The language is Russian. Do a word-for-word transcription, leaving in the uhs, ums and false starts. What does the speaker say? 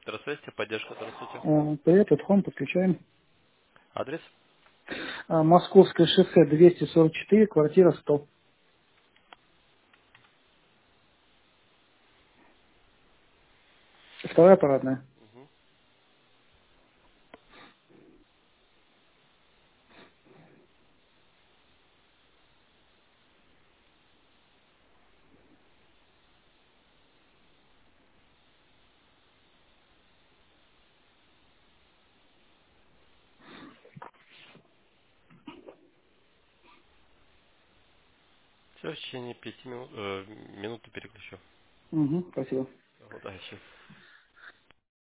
Здравствуйте, поддержка, здравствуйте. Э, Привет, это Home, подключаем. Адрес? А, Московское шоссе двести сорок четыре, квартира сто. Вторая парадная. Все, в течение пяти минут, э, минуты переключу. Угу, спасибо. Удачи.